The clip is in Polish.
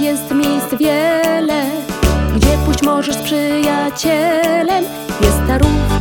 jest miejsc wiele, gdzie pójść możesz z przyjacielem. Jest ta równia